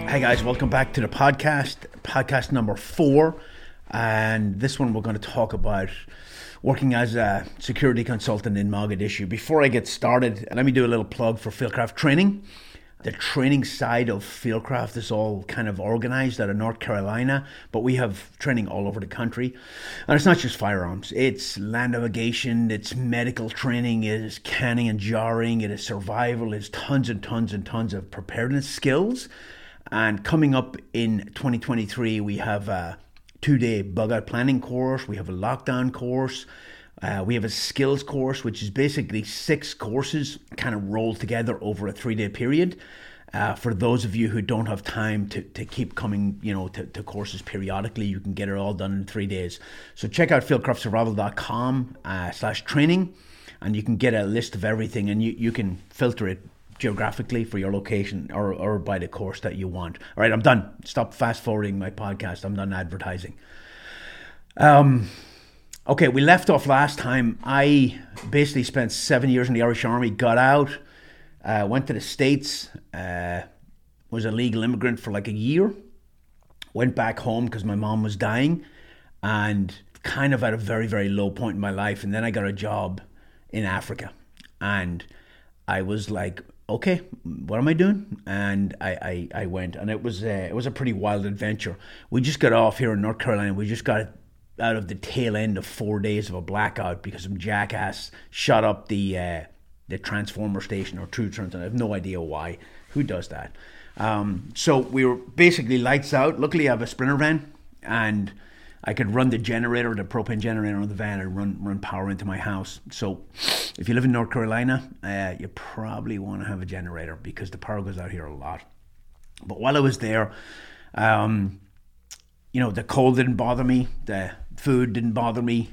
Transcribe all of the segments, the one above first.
Hey guys, welcome back to the podcast number 4. And this one we're going to talk about working as a security consultant in Mogadishu. Before I get started, let me do a little plug for Fieldcraft Training. The training side of Fieldcraft is all kind of organized out of North Carolina, but we have training all over the country. And it's not just firearms, it's land navigation, it's medical training, it is canning and jarring, it is survival, it's tons and tons and tons of preparedness skills. And coming up in 2023, we have a 2-day bug out planning course, we have a lockdown course, we have a skills course, which is basically 6 courses kind of rolled together over a 3-day period. For those of you who don't have time to keep coming, to courses periodically, you can get it all done in 3 days. So check out fieldcraftsurvival.com/training, and you can get a list of everything, and you can filter it geographically for your location or by the course that you want. All right, I'm done. Stop fast forwarding my podcast. I'm done advertising. Okay, we left off last time. I basically spent 7 years in the Irish Army, got out, went to the States, was a legal immigrant for like a year, went back home because my mom was dying, and kind of at a very, very low point in my life. And then I got a job in Africa, and I was like, okay, what am I doing? And I went, and it was a pretty wild adventure. We just got off here in North Carolina. We just got out of the tail end of 4 days of a blackout because some jackass shot up the transformer station or True Trans, and I have no idea why. Who does that? So we were basically lights out. Luckily, I have a Sprinter van, and I could run the generator, the propane generator on the van, and run power into my house. So if you live in North Carolina, you probably want to have a generator because the power goes out here a lot. But while I was there, the cold didn't bother me. The food didn't bother me.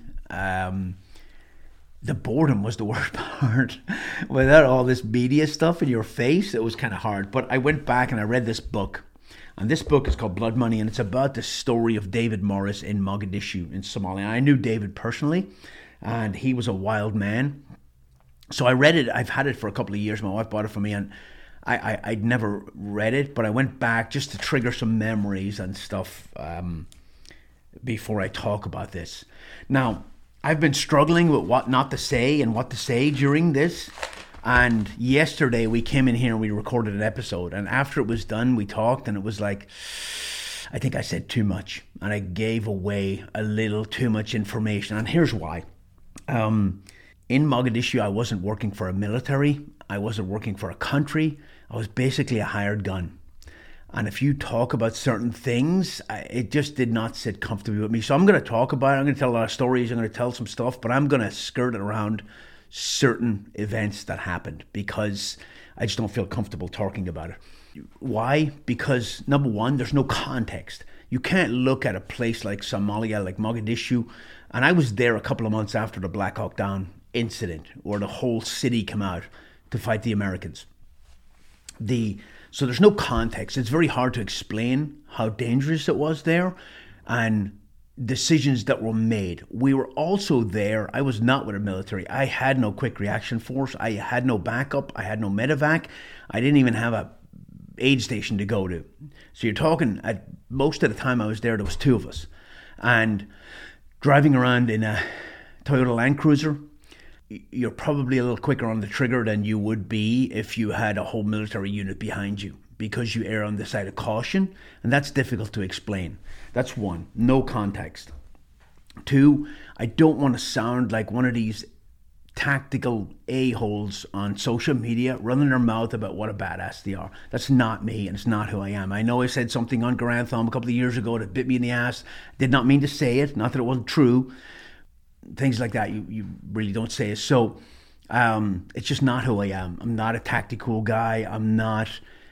The boredom was the worst part. Without all this media stuff in your face, it was kind of hard. But I went back and I read this book. And this book is called Blood Money, and it's about the story of David Morris in Mogadishu in Somalia. I knew David personally, and he was a wild man. So I read it. I've had it for a couple of years. My wife bought it for me, and I'd never read it, but I went back just to trigger some memories and stuff before I talk about this. Now, I've been struggling with what not to say and what to say during this. And yesterday we came in here and we recorded an episode. And after it was done, we talked, and it was like, I think I said too much. And I gave away a little too much information. And here's why. In Mogadishu, I wasn't working for a military. I wasn't working for a country. I was basically a hired gun. And if you talk about certain things, it just did not sit comfortably with me. So I'm going to talk about it. I'm going to tell a lot of stories. I'm going to tell some stuff, but I'm going to skirt it around certain events that happened because I just don't feel comfortable talking about it. Why? Because number one, there's no context. You can't look at a place like Somalia, like Mogadishu, and I was there a couple of months after the Black Hawk Down incident where the whole city came out to fight the Americans. So there's no context. It's very hard to explain how dangerous it was there and decisions that were made. We were also there. I was not with a military. I had no quick reaction force. I had no backup. I had no medevac. I didn't even have a aid station to go to. So you're talking, at most of the time I was there was 2 of us. And driving around in a Toyota Land Cruiser, you're probably a little quicker on the trigger than you would be if you had a whole military unit behind you, because you err on the side of caution, and that's difficult to explain. That's one, no context. 2, I don't want to sound like one of these tactical a-holes on social media running their mouth about what a badass they are. That's not me, and it's not who I am. I know I said something on Garant Thumb a couple of years ago that bit me in the ass. Did not mean to say it, not that it wasn't true. Things like that, you really don't say it. So it's just not who I am. I'm not a tactical guy. I'm not...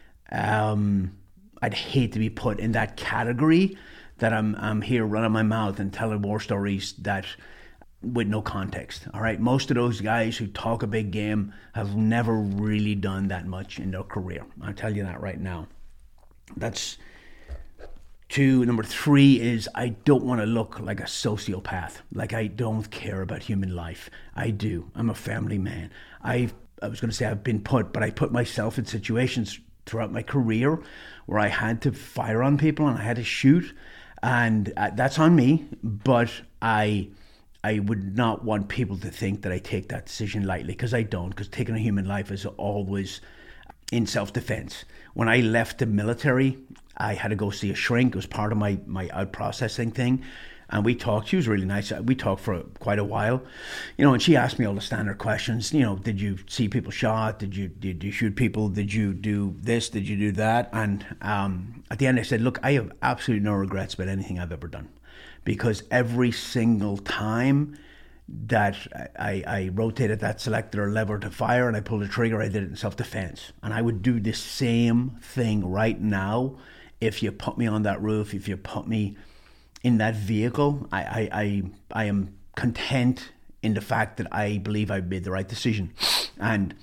I'd hate to be put in that category that I'm here running my mouth and telling war stories that with no context. All right, most of those guys who talk a big game have never really done that much in their career. I'll tell you that right now. That's 2. Number 3 is I don't want to look like a sociopath. Like I don't care about human life. I do. I'm a family man. I was going to say I've been put, but I put myself in situations throughout my career where I had to fire on people and I had to shoot, and that's on me. But I would not want people to think that I take that decision lightly, because I don't. Because taking a human life is always in self-defense. When I left the military, I had to go see a shrink. It was part of my out-processing thing. And we talked. She was really nice. We talked for quite a while, and she asked me all the standard questions. Did you see people shot? Did you shoot people? Did you do this? Did you do that? And at the end, I said, look, I have absolutely no regrets about anything I've ever done, because every single time that I rotated that selector or lever to fire and I pulled the trigger, I did it in self-defense. And I would do the same thing right now if you put me on that roof, if you put me in that vehicle. I am content in the fact that I believe I made the right decision. And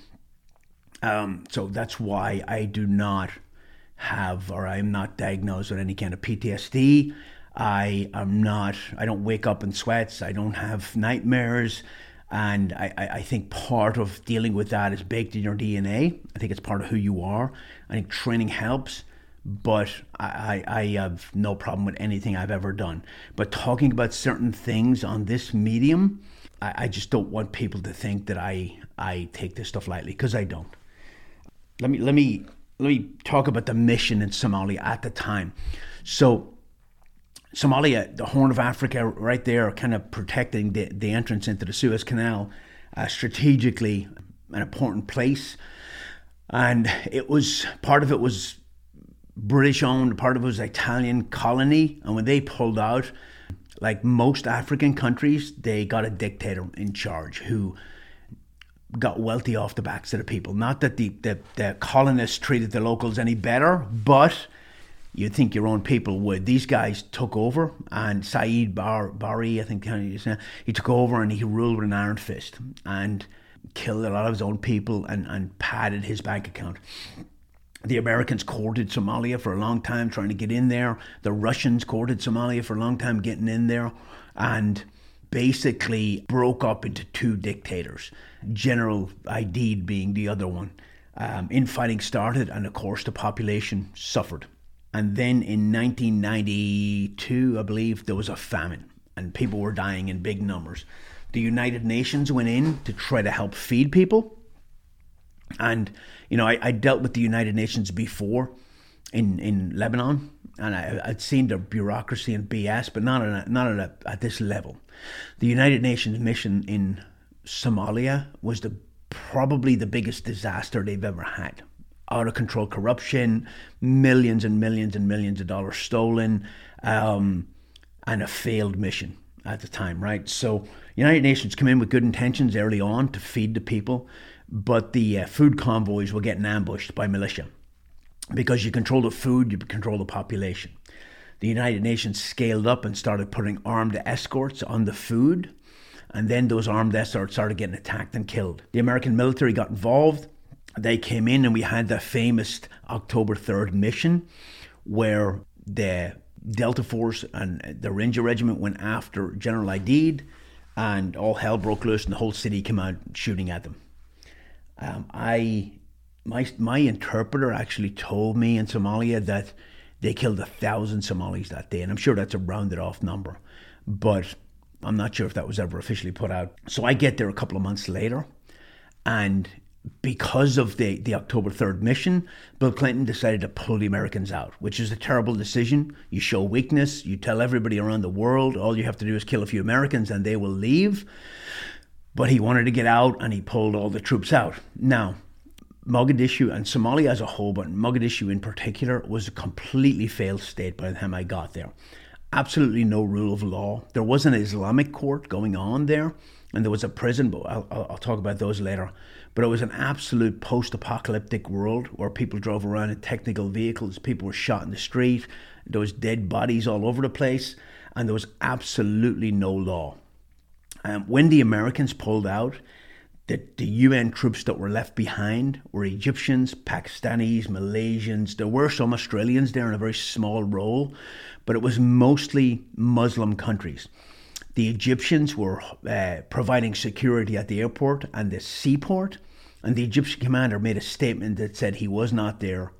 so that's why I do not have, or I'm not diagnosed with any kind of PTSD. I don't wake up in sweats. I don't have nightmares. And I think part of dealing with that is baked in your DNA. I think it's part of who you are. I think training helps, but I have no problem with anything I've ever done. But talking about certain things on this medium, I just don't want people to think that I take this stuff lightly, because I don't. Let me talk about the mission in Somalia at the time. So Somalia, the Horn of Africa, right there, kind of protecting the entrance into the Suez Canal, strategically an important place. And part of it was British owned, part of it was Italian colony. And when they pulled out, like most African countries, they got a dictator in charge who got wealthy off the backs of the people. Not that the colonists treated the locals any better, but you'd think your own people would. These guys took over, and Saeed Barry, I think he took over, and he ruled with an iron fist and killed a lot of his own people and padded his bank account. The Americans courted Somalia for a long time, trying to get in there. The Russians courted Somalia for a long time, getting in there, and basically broke up into two dictators, General Aidid being the other one. Infighting started, and of course the population suffered. And then in 1992, I believe, there was a famine and people were dying in big numbers. The United Nations went in to try to help feed people. And, I dealt with the United Nations before in Lebanon, and I'd seen their bureaucracy and BS, but not at this level. The United Nations mission in Somalia was probably the biggest disaster they've ever had. Out of control corruption, millions and millions and millions of dollars stolen, and a failed mission at the time, right? So United Nations come in with good intentions early on to feed the people, but the food convoys were getting ambushed by militia. Because you control the food, you control the population. The United Nations scaled up and started putting armed escorts on the food, and then those armed escorts started getting attacked and killed. The American military got involved. They came in, and we had the famous October 3rd mission where the Delta Force and the Ranger Regiment went after General Aidid, and all hell broke loose and the whole city came out shooting at them. My interpreter actually told me in Somalia that they killed 1,000 Somalis that day, and I'm sure that's a rounded off number, but I'm not sure if that was ever officially put out. So I get there a couple of months later, and because of the October 3rd mission, Bill Clinton decided to pull the Americans out, which is a terrible decision. You show weakness, you tell everybody around the world, all you have to do is kill a few Americans and they will leave. But he wanted to get out, and he pulled all the troops out. Now, Mogadishu and Somalia as a whole, but Mogadishu in particular, was a completely failed state by the time I got there. Absolutely no rule of law. There was an Islamic court going on there, and there was a prison, but I'll talk about those later. But it was an absolute post-apocalyptic world where people drove around in technical vehicles, people were shot in the street, there was dead bodies all over the place, and there was absolutely no law. When the Americans pulled out, the UN troops that were left behind were Egyptians, Pakistanis, Malaysians. There were some Australians there in a very small role, but it was mostly Muslim countries. The Egyptians were providing security at the airport and the seaport, and the Egyptian commander made a statement that said he was not there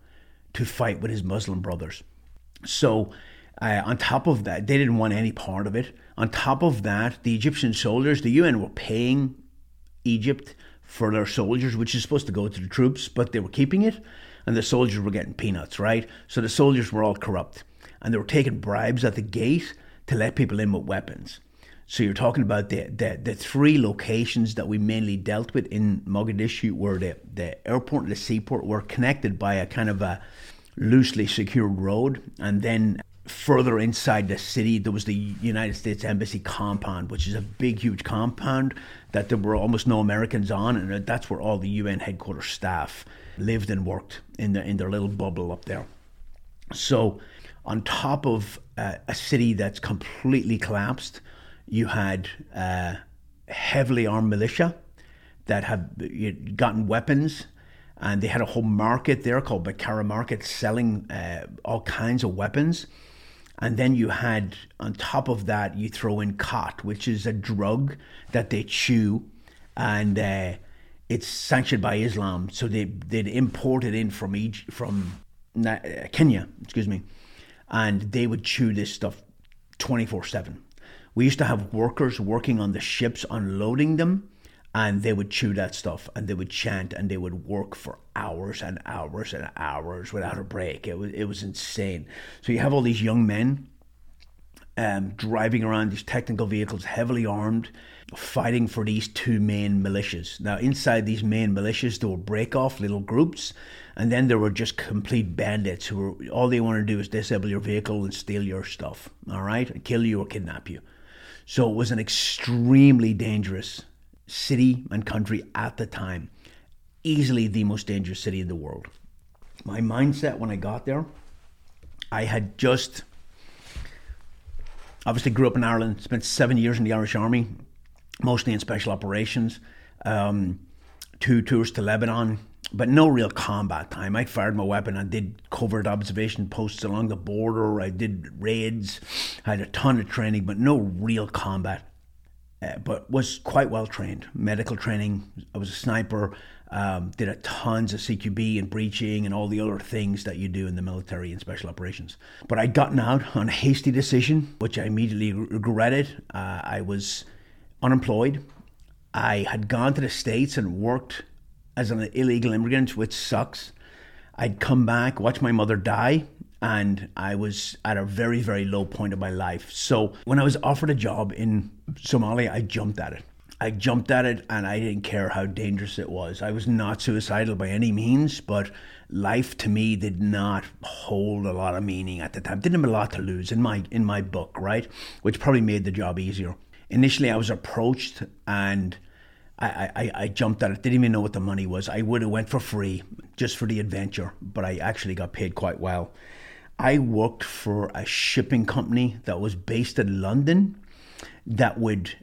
to fight with his Muslim brothers. So on top of that, they didn't want any part of it. On top of that, the Egyptian soldiers, the UN were paying Egypt for their soldiers, which is supposed to go to the troops, but they were keeping it, and the soldiers were getting peanuts, right? So the soldiers were all corrupt, and they were taking bribes at the gate to let people in with weapons. So you're talking about the three locations that we mainly dealt with in Mogadishu, where the airport and the seaport were connected by a kind of a loosely secured road, and then further inside the city, there was the United States Embassy compound, which is a big, huge compound that there were almost no Americans on, and that's where all the UN headquarters staff lived and worked in their little bubble up there. So on top of a city that's completely collapsed, you had heavily armed militia that had gotten weapons, and they had a whole market there called Bakara Market selling all kinds of weapons. And then you had, on top of that, you throw in khat, which is a drug that they chew, and it's sanctioned by Islam. So they'd import it in from Kenya, and they would chew this stuff 24/7. We used to have workers working on the ships unloading them, and they would chew that stuff, and they would chant, and they would work for hours and hours and hours without a break. It was insane. So you have all these young men driving around these technical vehicles, heavily armed, fighting for these two main militias. Now, inside these main militias, there were break-off little groups, and then there were just complete bandits who were, all they want to do is disable your vehicle and steal your stuff, all right, and kill you or kidnap you. So it was an extremely dangerous city and country at the time. Easily the most dangerous city in the world. My mindset when I got there, I had just obviously grew up in Ireland, spent 7 years in the Irish Army, mostly in special operations, 2 tours to Lebanon, but no real combat time. I fired my weapon, I did covert observation posts along the border, I did raids, I had a ton of training, but no real combat. But was quite well trained. Medical training, I was a sniper, did a tons of CQB and breaching and all the other things that you do in the military and special operations. But I'd gotten out on a hasty decision, which I immediately regretted. I was unemployed. I had gone to the States and worked as an illegal immigrant, which sucks. I'd come back, watched my mother die, and I was at a very, very low point of my life. So when I was offered a job in Somalia, I jumped at it, and I didn't care how dangerous it was. I was not suicidal by any means, but life to me did not hold a lot of meaning at the time. Didn't have a lot to lose in my book, right? Which probably made the job easier. Initially, I was approached, and I jumped at it. Didn't even know what the money was. I would have went for free, just for the adventure, but I actually got paid quite well. I worked for a shipping company that was based in London that would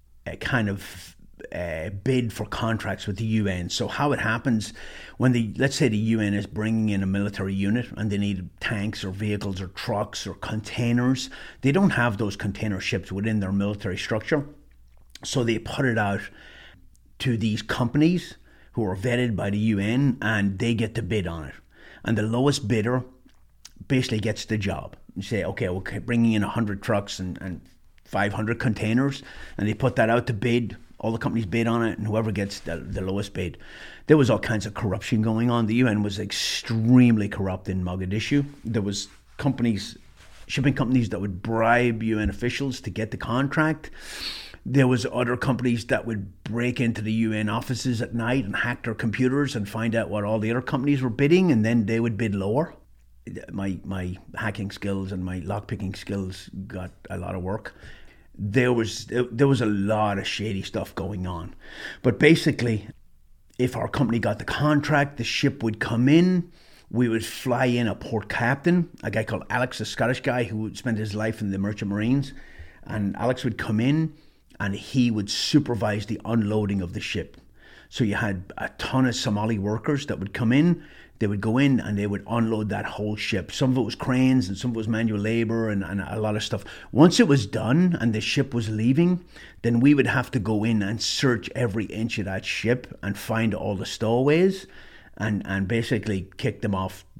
bid for contracts with the UN. So how it happens when let's say the UN is bringing in a military unit and they need tanks or vehicles or trucks or containers, they don't have those container ships within their military structure. So they put it out to these companies who are vetted by the UN, and they get to bid on it. And the lowest bidder basically gets the job. You say, okay, we're bringing in 100 trucks and 500 containers, and they put that out to bid. All the companies bid on it, and whoever gets the lowest bid. There was all kinds of corruption going on. The UN was extremely corrupt in Mogadishu. There was shipping companies that would bribe UN officials to get the contract. There was other companies that would break into the UN offices at night and hack their computers and find out what all the other companies were bidding, and then they would bid lower. My hacking skills and my lockpicking skills got a lot of work. There was a lot of shady stuff going on. But basically, if our company got the contract, the ship would come in, we would fly in a port captain, a guy called Alex, a Scottish guy who would spend his life in the Merchant Marines. And Alex would come in and he would supervise the unloading of the ship. So you had a ton of Somali workers that would come in. They would go in and they would unload that whole ship. Some of it was cranes and some of it was manual labor and a lot of stuff. Once it was done and the ship was leaving, then we would have to go in and search every inch of that ship and find all the stowaways and basically kick them off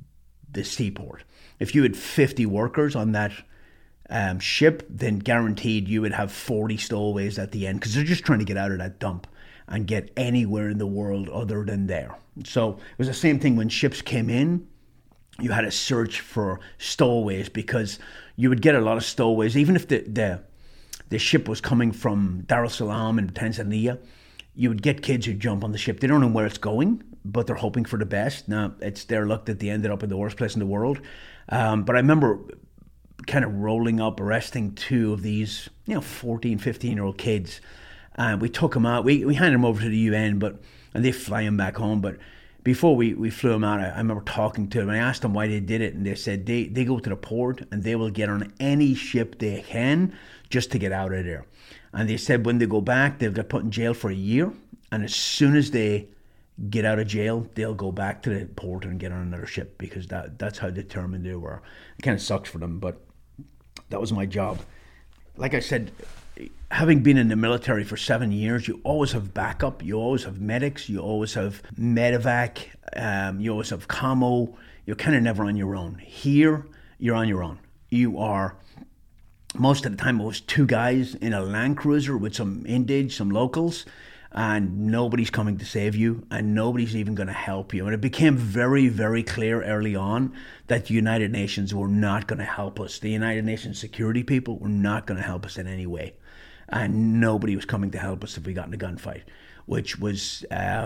the seaport. If you had 50 workers on that ship, then guaranteed you would have 40 stowaways at the end, because they're just trying to get out of that dump and get anywhere in the world other than there. So it was the same thing when ships came in. You had to search for stowaways, because you would get a lot of stowaways, even if the ship was coming from Dar es Salaam in Tanzania. You would get kids who jump on the ship. They don't know where it's going, but they're hoping for the best. Now, it's their luck that they ended up in the worst place in the world. But I remember kind of rolling up, arresting two of these, 14, 15-year-old kids. We took them out. We handed them over to the UN, and they fly them back home. But before we flew them out, I remember talking to them. I asked them why they did it, and they said they go to the port and they will get on any ship they can just to get out of there. And they said when they go back, they'll get put in jail for a year. And as soon as they get out of jail, they'll go back to the port and get on another ship, because that's how determined they were. It kind of sucks for them, but that was my job. Like I said, having been in the military for 7 years, you always have backup. You always have medics. You always have medevac. You always have commo. You're kind of never on your own. Here, you're on your own. You are, most of the time, it was two guys in a Land Cruiser with some Indige, some locals, and nobody's coming to save you, and nobody's even going to help you. And it became very, very clear early on that the United Nations were not going to help us. The United Nations security people were not going to help us in any way. And nobody was coming to help us if we got in a gunfight, which was,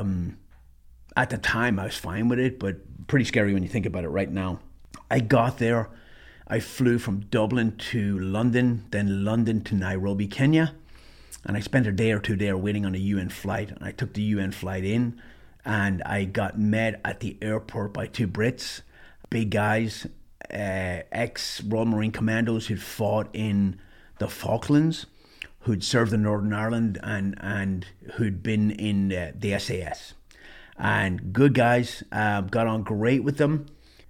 at the time, I was fine with it, but pretty scary when you think about it right now. I got there. I flew from Dublin to London, then London to Nairobi, Kenya. And I spent a day or two there waiting on a UN flight. And I took the UN flight in, and I got met at the airport by two Brits, big guys, ex-Royal Marine Commandos who'd fought in the Falklands, who'd served in Northern Ireland, and who'd been in the SAS. And good guys, got on great with them,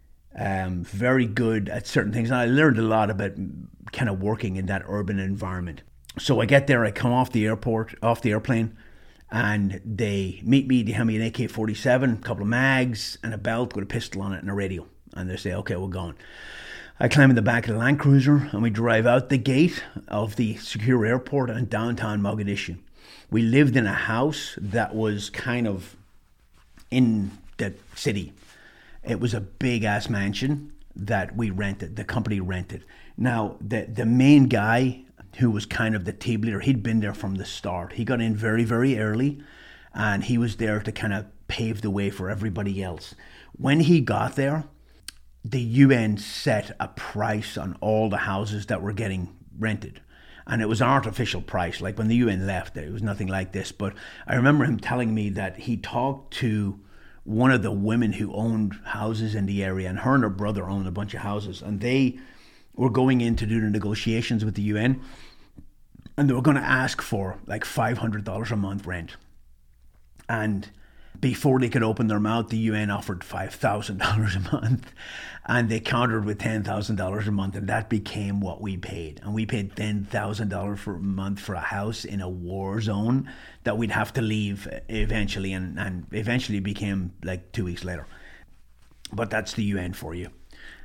very good at certain things. And I learned a lot about kind of working in that urban environment. So I get there, I come off the airplane, and they meet me. They hand me an AK-47, a couple of mags, and a belt with a pistol on it and a radio. And they say, okay, we're going. I climb in the back of the Land Cruiser, and we drive out the gate of the secure airport in downtown Mogadishu. We lived in a house that was kind of in the city. It was a big-ass mansion that we rented, the company rented. Now, the main guy, who was kind of the team leader, he'd been there from the start. He got in very, very early, and he was there to kind of pave the way for everybody else. When he got there, the UN set a price on all the houses that were getting rented. And it was an artificial price. Like when the UN left, it was nothing like this. But I remember him telling me that he talked to one of the women who owned houses in the area, and her and her brother owned a bunch of houses, and they were going in to do the negotiations with the UN, and they were going to ask for like $500 a month rent. And before they could open their mouth, the UN offered $5,000 a month, and they countered with $10,000 a month, and that became what we paid. And we paid $10,000 a month for a house in a war zone that we'd have to leave eventually, and eventually became like 2 weeks later. But that's the UN for you.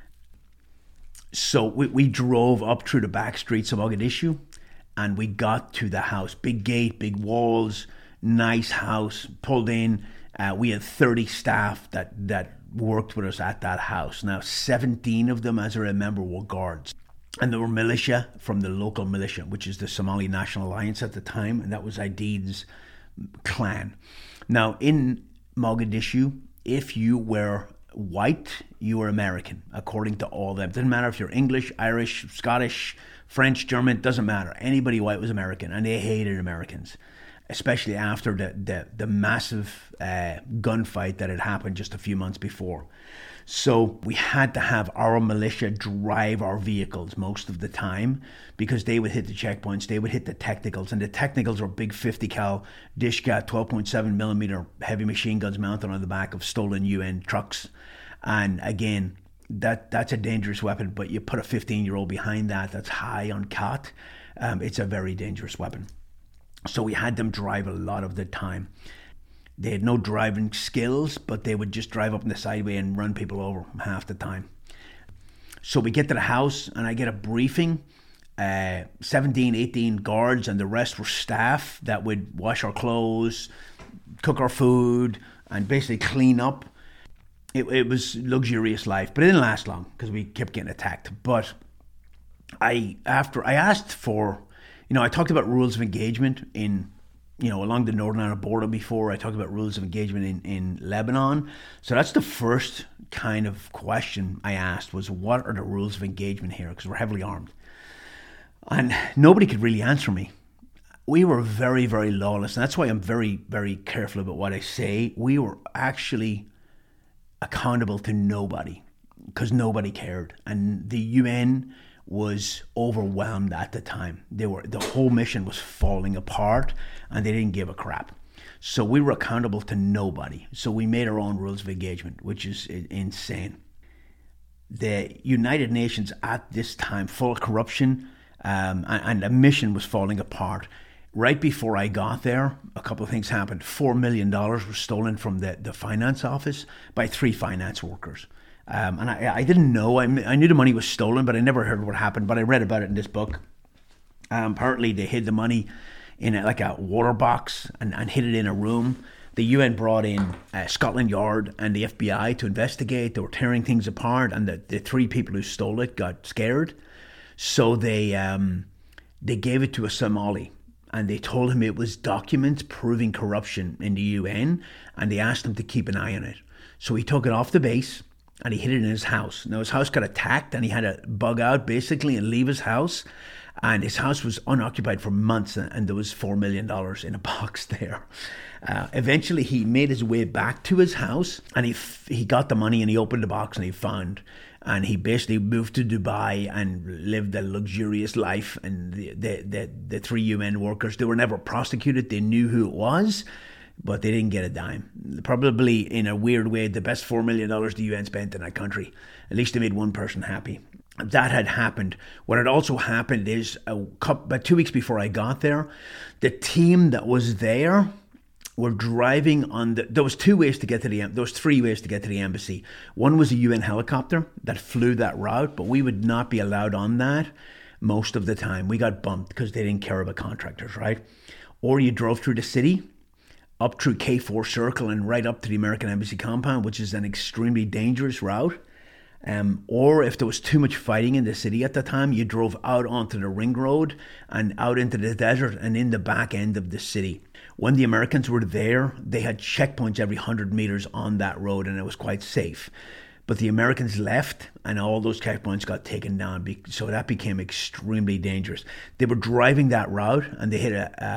So we drove up through the back streets of Mogadishu, and we got to the house. Big gate, big walls, nice house, pulled in. We had 30 staff that worked with us at that house. Now, 17 of them, as I remember, were guards. And they were militia from the local militia, which is the Somali National Alliance at the time, and that was Aidid's clan. Now, in Mogadishu, if you were white, you were American, according to all of them. It doesn't matter if you're English, Irish, Scottish, French, German, it doesn't matter. Anybody white was American, and they hated Americans, especially after the massive gunfight that had happened just a few months before. So we had to have our militia drive our vehicles most of the time, because they would hit the checkpoints, they would hit the technicals, and the technicals were big 50 cal Dishka 12.7 millimeter heavy machine guns mounted on the back of stolen UN trucks. And again, that's a dangerous weapon, but you put a 15-year-old behind that's high on COT, it's a very dangerous weapon. So we had them drive a lot of the time. They had no driving skills, but they would just drive up in the sideway and run people over half the time. So we get to the house and I get a briefing. 17, 18 guards and the rest were staff that would wash our clothes, cook our food, and basically clean up. It was luxurious life, but it didn't last long because we kept getting attacked. But after I asked for, I talked about rules of engagement in, along the Northern Ireland border before. I talked about rules of engagement in Lebanon. So that's the first kind of question I asked was, what are the rules of engagement here? Because we're heavily armed. And nobody could really answer me. We were very, very lawless. And that's why I'm very, very careful about what I say. We were actually accountable to nobody because nobody cared. And the UN was overwhelmed at the time. The whole mission was falling apart and they didn't give a crap. So we were accountable to nobody. So we made our own rules of engagement, which is insane. The United Nations at this time, full of corruption, and the mission was falling apart. Right before I got there, a couple of things happened. $4 million was stolen from the finance office by 3 finance workers. And I didn't know. I knew the money was stolen, but I never heard what happened. But I read about it in this book. Apparently, they hid the money in a water box and hid it in a room. The UN brought in Scotland Yard and the FBI to investigate. They were tearing things apart, and the 3 people who stole it got scared. So they gave it to a Somali, and they told him it was documents proving corruption in the UN, and they asked him to keep an eye on it. So he took it off the base, and he hid it in his house. Now his house got attacked, and he had to bug out basically and leave his house. And his house was unoccupied for months, and there was $4 million in a box there. Eventually, he made his way back to his house, and he got the money, and he opened the box, and he found. And he basically moved to Dubai and lived a luxurious life. And the 3 UN workers, they were never prosecuted. They knew who it was, but they didn't get a dime. Probably in a weird way, the best $4 million the UN spent in that country. At least they made one person happy. That had happened. What had also happened is about 2 weeks before I got there, the team that was there were driving on there was 2 ways to get to there was 3 ways to get to the embassy. One was a UN helicopter that flew that route, but we would not be allowed on that most of the time. We got bumped because they didn't care about contractors, right? Or you drove through the city, up through K4 Circle and right up to the American Embassy compound, which is an extremely dangerous route. Or if there was too much fighting in the city at the time, you drove out onto the ring road and out into the desert and in the back end of the city. When the Americans were there, they had checkpoints every 100 meters on that road, and it was quite safe. But the Americans left, and all those checkpoints got taken down, so that became extremely dangerous. They were driving that route, and they hit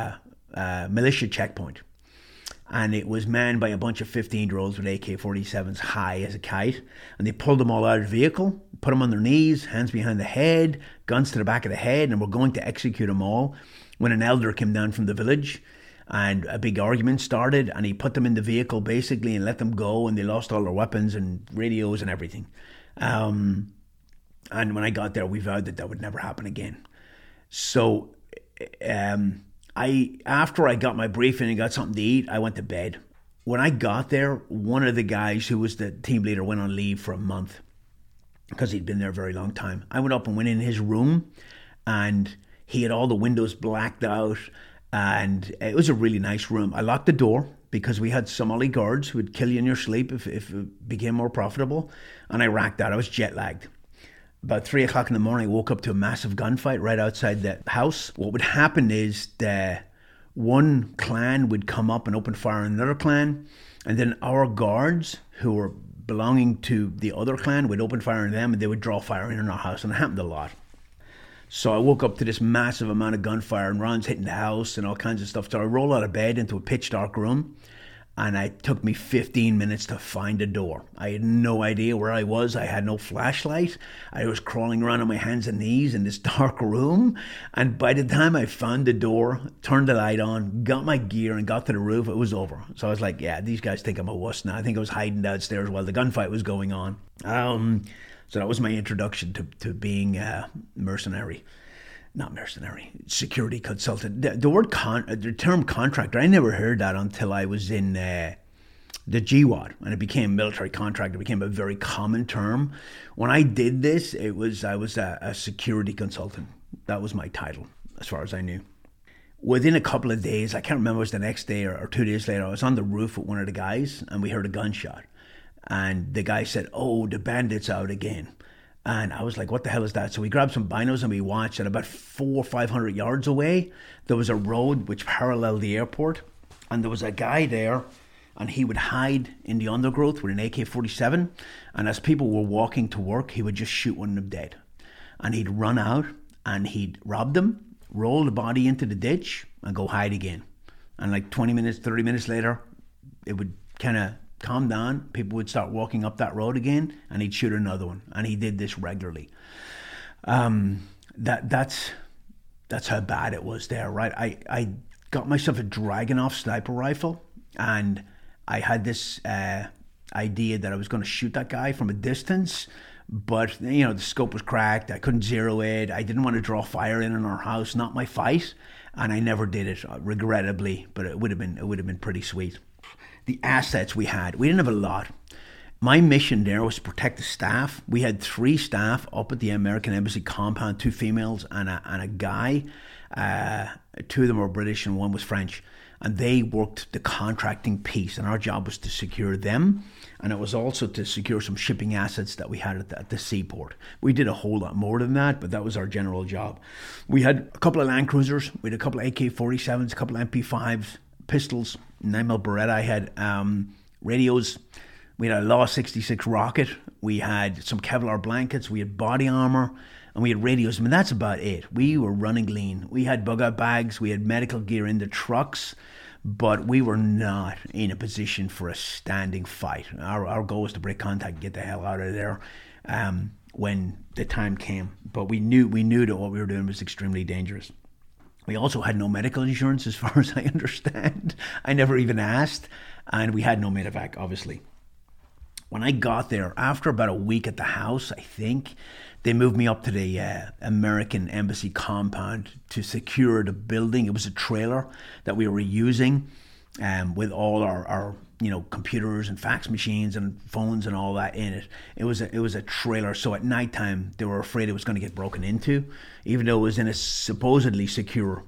a militia checkpoint. And it was manned by a bunch of 15-year-olds with AK-47s high as a kite. And they pulled them all out of the vehicle, put them on their knees, hands behind the head, guns to the back of the head, and were going to execute them all when an elder came down from the village. And a big argument started, and he put them in the vehicle basically and let them go, and they lost all their weapons and radios and everything. And when I got there, we vowed that would never happen again. So after I got my briefing and got something to eat, I went to bed. When I got there, one of the guys who was the team leader went on leave for a month because he'd been there a very long time. I went up and went in his room, and he had all the windows blacked out, and it was a really nice room. I locked the door because we had Somali guards who would kill you in your sleep if it became more profitable, and I racked out. I was jet lagged. About 3 o'clock in the morning, I woke up to a massive gunfight right outside the house. What would happen is the one clan would come up and open fire on another clan, and then our guards who were belonging to the other clan would open fire on them, and they would draw fire in on our house, and it happened a lot. So I woke up to this massive amount of gunfire and rounds hitting the house and all kinds of stuff. So I rolled out of bed into a pitch dark room, and it took me 15 minutes to find a door. I had no idea where I was. I had no flashlight. I was crawling around on my hands and knees in this dark room. And by the time I found the door, turned the light on, got my gear and got to the roof, it was over. So I was like, yeah, these guys think I'm a wuss now. I think I was hiding downstairs while the gunfight was going on. So that was my introduction to being mercenary. Not mercenary, security consultant. The term contractor, I never heard that until I was in the GWAT, and it became military contract. It became a very common term. When I did this, I was a security consultant. That was my title, as far as I knew. Within a couple of days, I can't remember, it was the next day or 2 days later, I was on the roof with one of the guys, and we heard a gunshot. And the guy said, "Oh, the bandits out again." And I was like, "What the hell is that?" So we grabbed some binos and we watched. And about 400 or 500 yards away, there was a road which paralleled the airport. And there was a guy there, and he would hide in the undergrowth with an AK-47. And as people were walking to work, he would just shoot one of them dead. And he'd run out and he'd rob them, roll the body into the ditch, and go hide again. And like 20 minutes, 30 minutes later, it would kind of calm down. People would start walking up that road again, and he'd shoot another one. And he did this regularly. That's how bad it was there, right? I got myself a Dragunov sniper rifle, and I had this idea that I was going to shoot that guy from a distance. But, the scope was cracked. I couldn't zero it. I didn't want to draw fire in on our house. Not my fight. And I never did it, regrettably. But it would have been pretty sweet. The assets we didn't have a lot. My mission there was to protect the staff. We had 3 staff up at the American Embassy compound, 2 females and a guy. 2 of them were British and 1 was French. And they worked the contracting piece, and our job was to secure them. And it was also to secure some shipping assets that we had at the seaport. We did a whole lot more than that, but that was our general job. We had a couple of Land Cruisers, we had a couple of AK-47s, a couple of MP5s, pistols, 9mm Beretta. I had radios. We had a Law 66 rocket. We had some Kevlar blankets. We had body armor. And we had radios. I mean, that's about it. We were running lean. We had bug-out bags. We had medical gear in the trucks. But we were not in a position for a standing fight. Our goal was to break contact and get the hell out of there when the time came. But we knew that what we were doing was extremely dangerous. We also had no medical insurance, as far as I understand. I never even asked. And we had no medevac, obviously. When I got there, after about a week at the house, I think, they moved me up to the American Embassy compound to secure the building. It was a trailer that we were using with all our computers and fax machines and phones and all that in it. It was a trailer. So at nighttime, they were afraid it was going to get broken into. Even though it was in a supposedly secure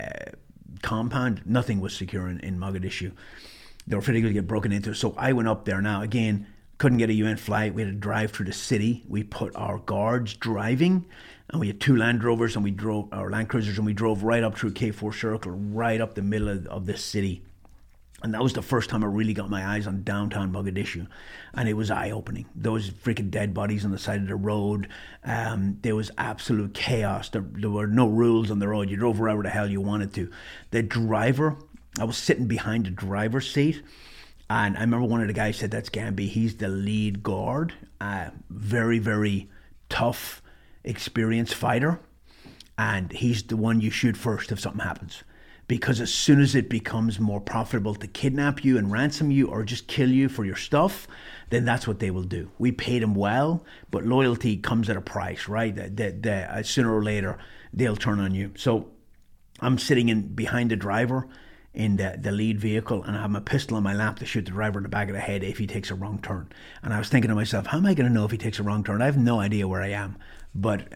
compound, nothing was secure in Mogadishu. They were afraid it would get broken into. So I went up there. Now, again, couldn't get a UN flight. We had to drive through the city. We put our guards driving, and we had 2 Land Rovers, and we drove our Land Cruisers, and we drove right up through K4 Circle, right up the middle of the city. And that was the first time I really got my eyes on downtown Mogadishu, and it was eye-opening. Those freaking dead bodies on the side of the road. There was absolute chaos. There were no rules on the road. You drove wherever the hell you wanted to. The driver, I was sitting behind the driver's seat, and I remember one of the guys said, "That's Gambi. He's the lead guard. Very, very tough, experienced fighter. And he's the one you shoot first if something happens. Because as soon as it becomes more profitable to kidnap you and ransom you or just kill you for your stuff, then that's what they will do." We paid him well, but loyalty comes at a price, right? That sooner or later, they'll turn on you. So I'm sitting behind the driver in the lead vehicle, and I have my pistol on my lap to shoot the driver in the back of the head if he takes a wrong turn. And I was thinking to myself, how am I going to know if he takes a wrong turn? I have no idea where I am. But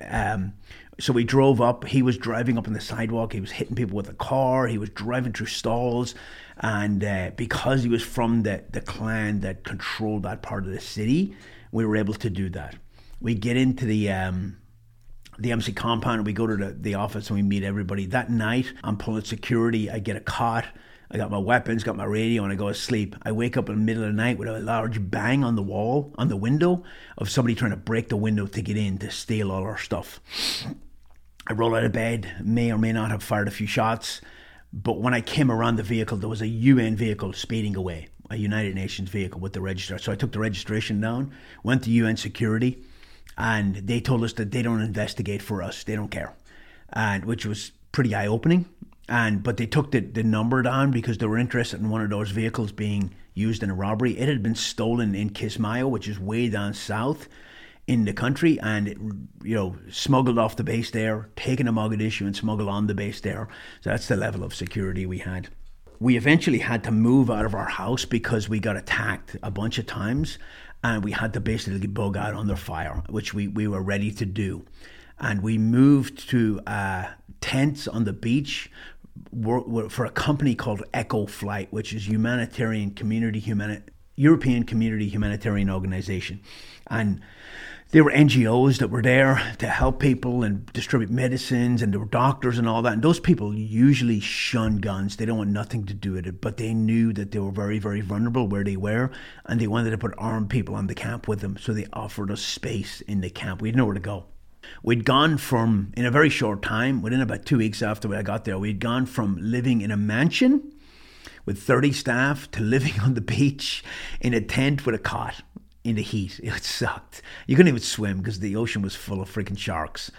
so we drove up. He was driving up on the sidewalk. He was hitting people with a car. He was driving through stalls. And because he was from the clan that controlled that part of the city, we were able to do that. We get into the MC compound, and we go to the office, and we meet everybody. That night, I'm pulling security. I get a cot. I got my weapons, got my radio, and I go to sleep. I wake up in the middle of the night with a large bang on the wall, on the window, of somebody trying to break the window to get in to steal all our stuff. I roll out of bed, may or may not have fired a few shots, but when I came around the vehicle, there was a UN vehicle speeding away, a United Nations vehicle with the register. So I took the registration down, went to UN security, and they told us that they don't investigate for us. They don't care, and which was pretty eye-opening. But they took the number down because they were interested in one of those vehicles being used in a robbery. It had been stolen in Kismayo, which is way down south in the country, and it, smuggled off the base there, taken to Mogadishu and smuggled on the base there. So that's the level of security we had. We eventually had to move out of our house because we got attacked a bunch of times, and we had to basically bug out under fire, which we were ready to do. And we moved to tents on the beach for a company called Echo Flight, which is European Community Humanitarian Organization. And there were NGOs that were there to help people and distribute medicines, and there were doctors and all that. And those people usually shun guns. They don't want nothing to do with it, but they knew that they were very, very vulnerable where they were, and they wanted to put armed people on the camp with them. So they offered us space in the camp. We had nowhere to go. We'd gone from, in a very short time, within about 2 weeks after I got there, we'd gone from living in a mansion with 30 staff to living on the beach in a tent with a cot in the heat. It sucked. You couldn't even swim because the ocean was full of freaking sharks.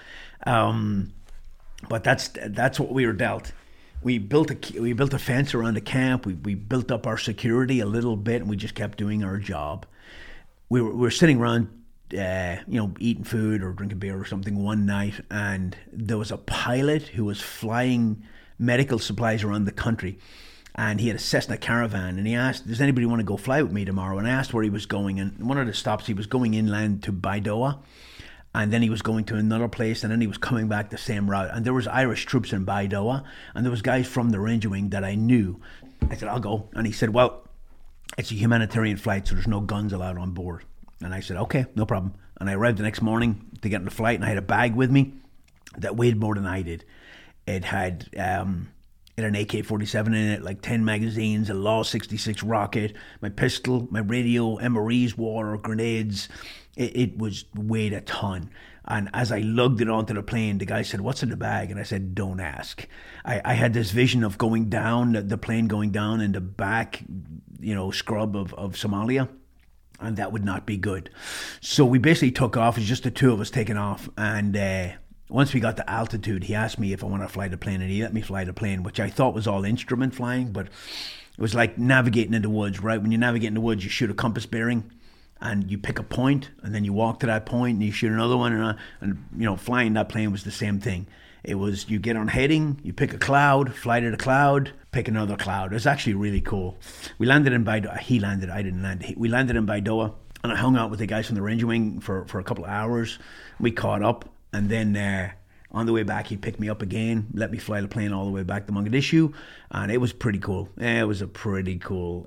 But that's what we were dealt. We built a fence around the camp. We built up our security a little bit, and we just kept doing our job. We were sitting around, eating food or drinking beer or something one night, and there was a pilot who was flying medical supplies around the country. And he had a Cessna Caravan, and he asked, does anybody want to go fly with me tomorrow? And I asked where he was going, and one of the stops, he was going inland to Baidoa, and then he was going to another place, and then he was coming back the same route. And there was Irish troops in Baidoa, and there was guys from the Ranger Wing that I knew. I said, I'll go. And he said, well, it's a humanitarian flight, so there's no guns allowed on board. And I said, okay, no problem. And I arrived the next morning to get on the flight, and I had a bag with me that weighed more than I did. It had an AK-47 in it, like 10 magazines, a Law 66 rocket, my pistol, my radio, MREs, water, grenades. It weighed a ton. And as I lugged it onto the plane, the guy said, what's in the bag? And I said, don't ask. I had this vision of going down, the plane going down in the back, scrub of Somalia. And that would not be good. So we basically took off. It was just the two of us taking off. And once we got to altitude, he asked me if I wanted to fly the plane, and he let me fly the plane, which I thought was all instrument flying, but it was like navigating in the woods, right? When you navigate in the woods, you shoot a compass bearing, and you pick a point, and then you walk to that point, and you shoot another one, and flying that plane was the same thing. It was, you get on heading, you pick a cloud, fly to the cloud, pick another cloud. It was actually really cool. We landed in Baidoa. He landed, I didn't land. We landed in Baidoa, and I hung out with the guys from the Ranger Wing for a couple of hours. We caught up. And then on the way back, he picked me up again, let me fly the plane all the way back to Mogadishu, and it was pretty cool. It was a pretty cool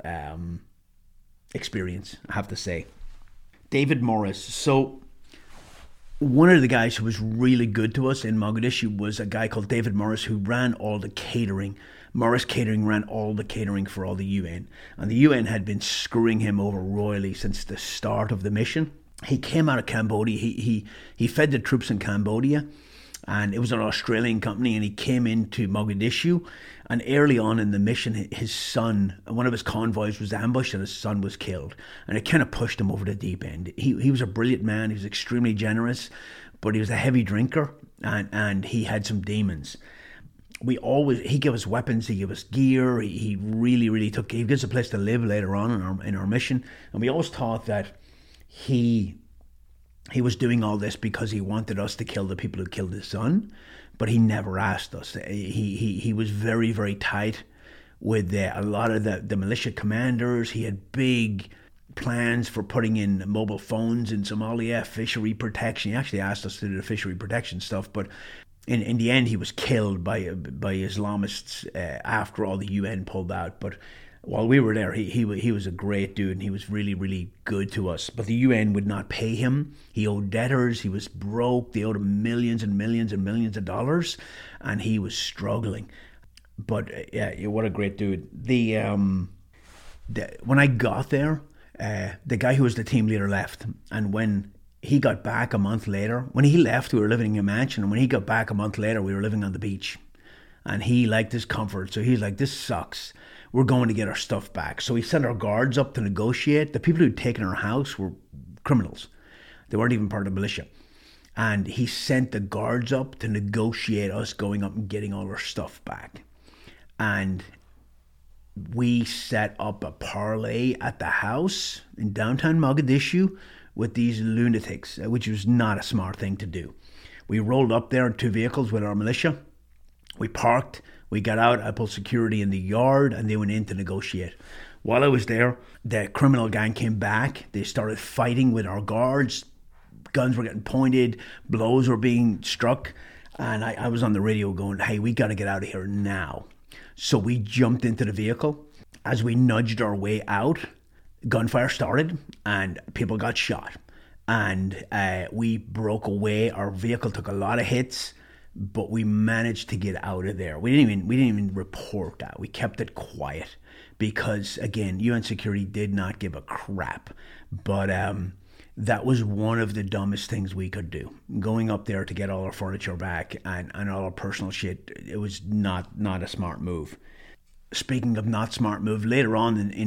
experience, I have to say. David Morris. So one of the guys who was really good to us in Mogadishu was a guy called David Morris, who ran all the catering. Morris Catering ran all the catering for all the UN. And the UN had been screwing him over royally since the start of the mission. He came out of Cambodia. He fed the troops in Cambodia, and it was an Australian company, and he came into Mogadishu, and early on in the mission, his son, one of his convoys was ambushed, and his son was killed, and it kind of pushed him over the deep end. He was a brilliant man. He was extremely generous, but he was a heavy drinker, and he had some demons. He gave us weapons, he gave us gear, he really, really he gave us a place to live later on in our mission, and we always thought that he was doing all this because he wanted us to kill the people who killed his son, but he never asked us. He was very, very tight with a lot of the militia commanders. He had big plans for putting in mobile phones in Somalia, fishery protection. He actually asked us to do the fishery protection stuff, but in the end he was killed by Islamists after all the UN pulled out. But while we were there, he was a great dude, and he was really, really good to us. But the UN would not pay him. He owed debtors. He was broke. They owed him millions and millions and millions of dollars, and he was struggling. But yeah, what a great dude. When I got there, the guy who was the team leader left, and when he got back a month later, when he left, we were living in a mansion, and when he got back a month later, we were living on the beach. And he liked his comfort, so he's like, this sucks. We're going to get our stuff back. So he sent our guards up to negotiate. The people who'd taken our house were criminals. They weren't even part of the militia. And he sent the guards up to negotiate us going up and getting all our stuff back. And we set up a parlay at the house in downtown Mogadishu with these lunatics, which was not a smart thing to do. We rolled up there in 2 vehicles with our militia. We parked. We got out, I pulled security in the yard, and they went in to negotiate. While I was there, the criminal gang came back. They started fighting with our guards. Guns were getting pointed, blows were being struck, and I was on the radio going, hey, we got to get out of here now. So we jumped into the vehicle. As we nudged our way out, gunfire started, and people got shot. And we broke away. Our vehicle took a lot of hits, but we managed to get out of there. We didn't even report that. We kept it quiet because, again, UN security did not give a crap. But that was one of the dumbest things we could do. Going up there to get all our furniture back and all our personal shit, it was not a smart move. Speaking of not smart move, later on in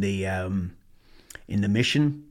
the mission,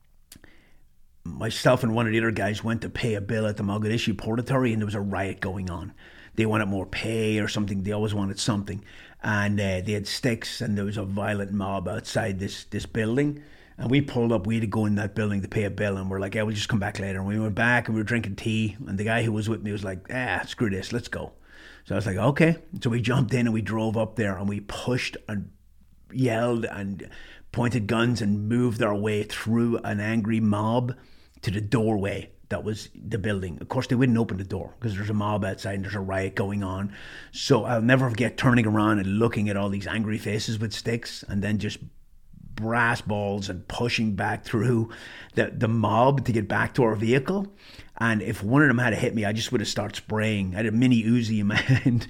myself and one of the other guys went to pay a bill at the Mogadishu Port Authority, and there was a riot going on. They wanted more pay or something. They always wanted something. And they had sticks, and there was a violent mob outside this building. And we pulled up. We had to go in that building to pay a bill, and we're like, yeah, we'll just come back later. And we went back, and we were drinking tea. And the guy who was with me was like, screw this, let's go. So I was like, okay. So we jumped in, and we drove up there, and we pushed and yelled and pointed guns and moved our way through an angry mob to the doorway that was the building. Of course, they wouldn't open the door because there's a mob outside and there's a riot going on. So I'll never forget turning around and looking at all these angry faces with sticks and then just brass balls and pushing back through the mob to get back to our vehicle. And if one of them had hit me, I just would have started spraying. I had a mini Uzi in my hand.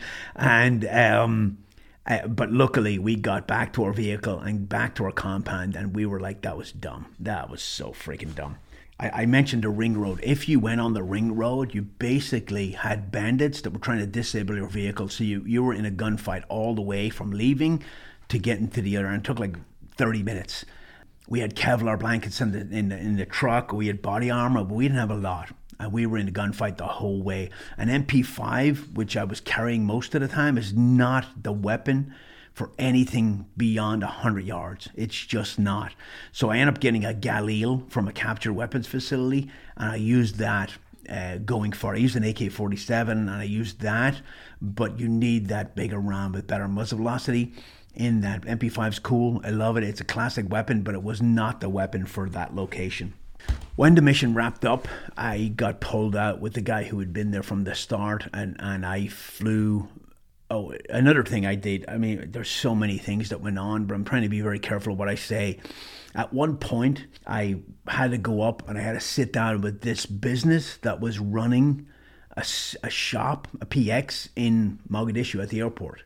And but luckily we got back to our vehicle and back to our compound, and we were like, that was dumb. That was so freaking dumb. I mentioned the ring road. If you went on the ring road, you basically had bandits that were trying to disable your vehicle. So you were in a gunfight all the way from leaving to getting to the other end. It took like 30 minutes. We had Kevlar blankets in the truck. We had body armor, but we didn't have a lot. And we were in a gunfight the whole way. An MP5, which I was carrying most of the time, is not the weapon for anything beyond 100 yards. It's just not. So I ended up getting a Galil from a captured weapons facility, and I used that going for it. I used an AK-47, and I used that, but you need that bigger round with better muzzle velocity. In that MP5's cool. I love it. It's a classic weapon, but it was not the weapon for that location. When the mission wrapped up, I got pulled out with the guy who had been there from the start, and I flew. Oh, another thing I did, I mean, there's so many things that went on, but I'm trying to be very careful what I say. At one point, I had to go up and I had to sit down with this business that was running a shop, a PX in Mogadishu at the airport.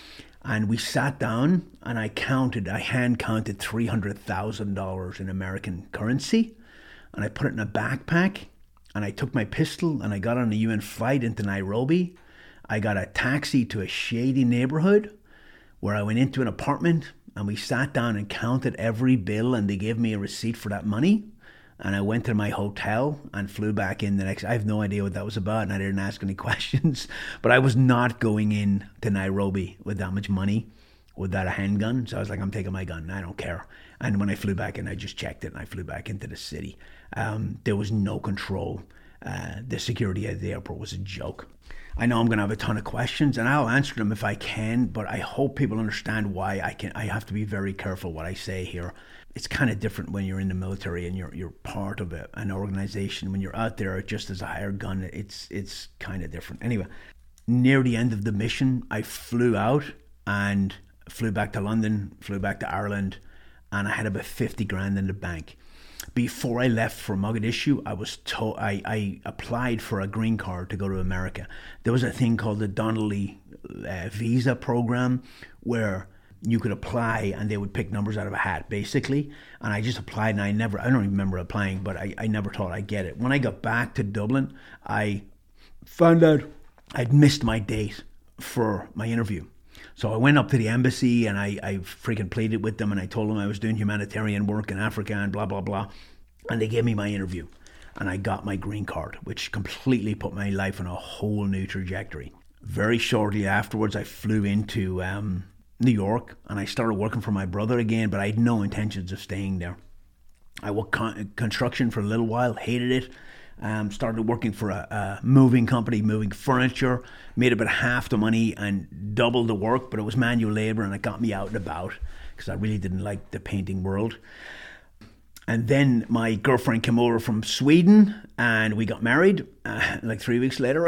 And we sat down and I hand counted $300,000 in American currency. And I put it in a backpack, and I took my pistol and I got on a UN flight into Nairobi. I got a taxi to a shady neighborhood where I went into an apartment, and we sat down and counted every bill, and they gave me a receipt for that money. And I went to my hotel and flew back in the next. I have no idea what that was about, and I didn't ask any questions. But I was not going in to Nairobi with that much money without a handgun. So I was like, I'm taking my gun. I don't care. And when I flew back in, I just checked it, and I flew back into the city. There was no control. The security at the airport was a joke. I know I'm going to have a ton of questions, and I'll answer them if I can, but I hope people understand why I have to be very careful what I say here. It's kind of different when you're in the military and you're part of an organization. When you're out there just as a hired gun, it's kind of different. Anyway, near the end of the mission, I flew out and flew back to London, flew back to Ireland, and I had about 50 grand in the bank. Before I left for Mogadishu, I applied for a green card to go to America. There was a thing called the Donnelly visa program where you could apply and they would pick numbers out of a hat, basically. And I just applied, and I don't even remember applying, but I never thought I'd get it. When I got back to Dublin, I found out I'd missed my date for my interview. So I went up to the embassy and I freaking pleaded with them, and I told them I was doing humanitarian work in Africa and blah, blah, blah. And they gave me my interview, and I got my green card, which completely put my life on a whole new trajectory. Very shortly afterwards, I flew into New York, and I started working for my brother again, but I had no intentions of staying there. I worked construction for a little while, hated it. Started working for a moving company, moving furniture, made about half the money and double the work, but it was manual labor and it got me out and about because I really didn't like the painting world. And then my girlfriend came over from Sweden and we got married like 3 weeks later.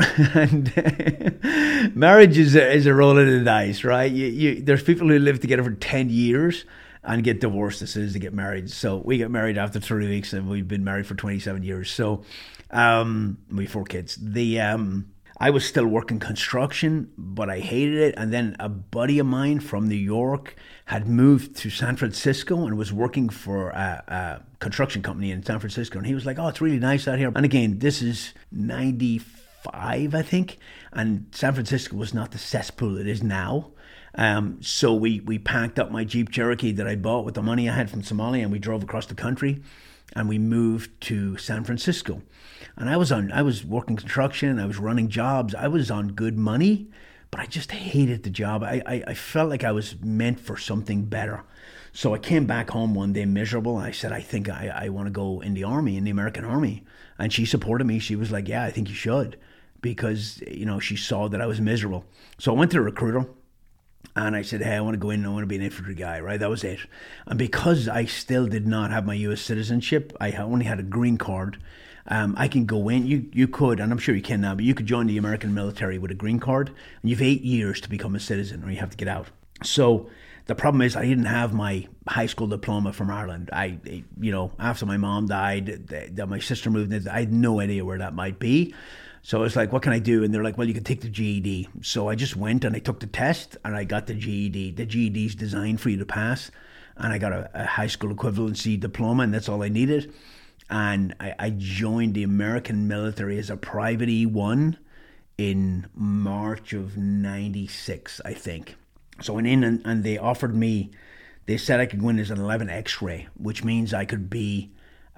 And marriage is a roll of the dice, right? There's people who live together for 10 years and get divorced as soon as they get married. So we got married after 3 weeks and we've been married for 27 years. So we have 4 kids. I was still working construction, but I hated it. And then a buddy of mine from New York had moved to San Francisco and was working for a construction company in San Francisco. And he was like, oh, it's really nice out here. And again, this is 95, I think. And San Francisco was not the cesspool it is now. So we packed up my Jeep Cherokee that I bought with the money I had from Somalia and we drove across the country and we moved to San Francisco. And I was working construction, I was running jobs, I was on good money, but I just hated the job. I felt like I was meant for something better. So I came back home one day miserable. I said, I think I want to go in the army, in the American Army. And she supported me. She was like, yeah, I think you should. Because, she saw that I was miserable. So I went to a recruiter. And I said, hey, I want to go in, I want to be an infantry guy, right? That was it. And because I still did not have my U.S. citizenship, I only had a green card. I can go in, you could, and I'm sure you can now, but you could join the American military with a green card, and you have 8 years to become a citizen, or you have to get out. So the problem is I didn't have my high school diploma from Ireland. After my mom died, that my sister moved in, I had no idea where that might be. So I was like, what can I do? And they're like, well, you can take the GED. So I just went and I took the test and I got the GED. The GED is designed for you to pass. And I got a high school equivalency diploma and that's all I needed. And I joined the American military as a private E1 in March of 96, I think. So I went in and they offered me, they said I could go in as an 11 X-ray, which means I could be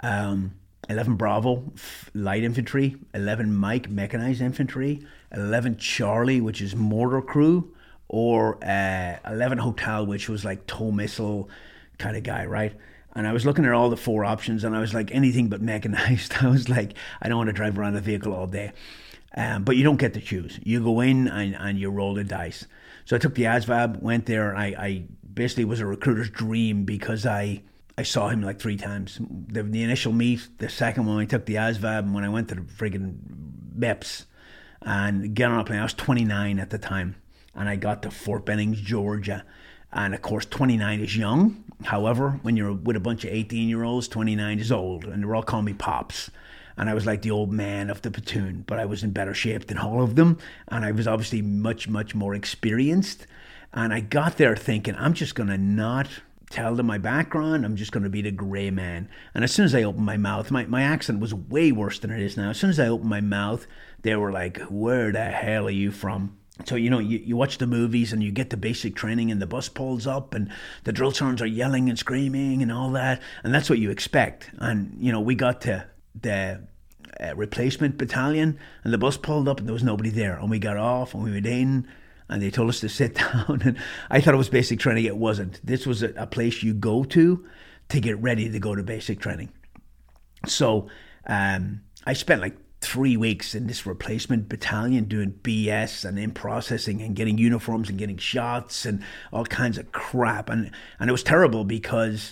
11 Bravo, light infantry, 11 Mike, mechanized infantry, 11 Charlie, which is mortar crew, or 11 Hotel, which was like tow missile kind of guy, right? And I was looking at all the 4 options and I was like, anything but mechanized. I was like, I don't want to drive around a vehicle all day. But you don't get to choose. You go in and you roll the dice. So I took the ASVAB, went there. I basically was a recruiter's dream because I saw him like 3 times. The initial meet, the second one, I took the ASVAB, and when I went to the friggin' MEPS and get on a plane, I was 29 at the time, and I got to Fort Benning, Georgia. And of course, 29 is young. However, when you're with a bunch of 18-year-olds, 29 is old, and they were all calling me Pops. And I was like the old man of the platoon, but I was in better shape than all of them, and I was obviously much, much more experienced. And I got there thinking, I'm just going to not tell them my background. I'm just going to be the grey man. And as soon as I opened my mouth, my accent was way worse than it is now. As soon as I opened my mouth, they were like, where the hell are you from? So, you watch the movies and you get the basic training and the bus pulls up and the drill sergeants are yelling and screaming and all that. And that's what you expect. And, we got to the replacement battalion and the bus pulled up and there was nobody there. And we got off and we went in. And they told us to sit down. And I thought it was basic training. It wasn't. This was a place you go to get ready to go to basic training. So I spent like 3 weeks in this replacement battalion doing BS and in processing and getting uniforms and getting shots and all kinds of crap. And it was terrible because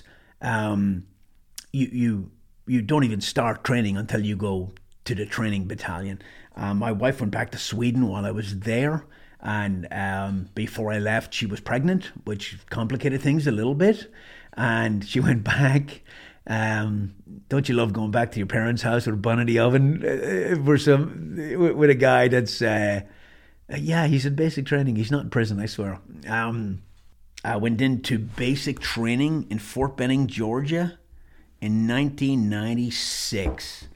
you don't even start training until you go to the training battalion. My wife went back to Sweden while I was there. And before I left, she was pregnant, which complicated things a little bit. And she went back. Don't you love going back to your parents' house with a bun in the oven with a guy that's, he's in basic training. He's not in prison, I swear. I went into basic training in Fort Benning, Georgia in 1996.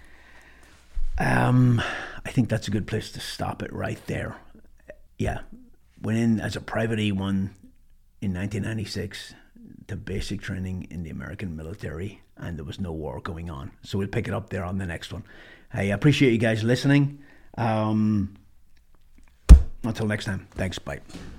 I think that's a good place to stop it right there. Yeah, went in as a private E1 in 1996 to basic training in the American military, and there was no war going on. So we'll pick it up there on the next one. Hey, I appreciate you guys listening. Until next time, thanks, bye.